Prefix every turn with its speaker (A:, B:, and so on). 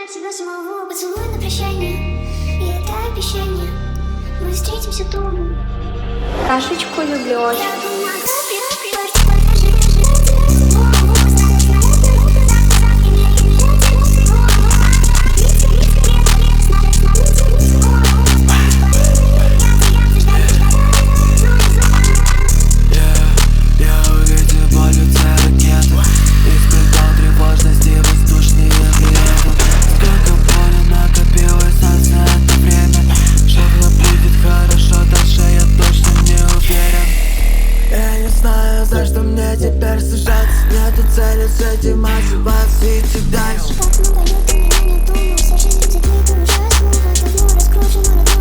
A: от себя самого. Поцелуй на прощание, и это обещание. Мы встретимся тут.
B: Кашечку люблю очень.
A: Я помогаю.
C: За что мне теперь сужаться? Нету цели с этим ошибаться и идти дальше.
A: Как много лет у меня не думал, вся жизнь за книгой уже смуха. Давно раскручена.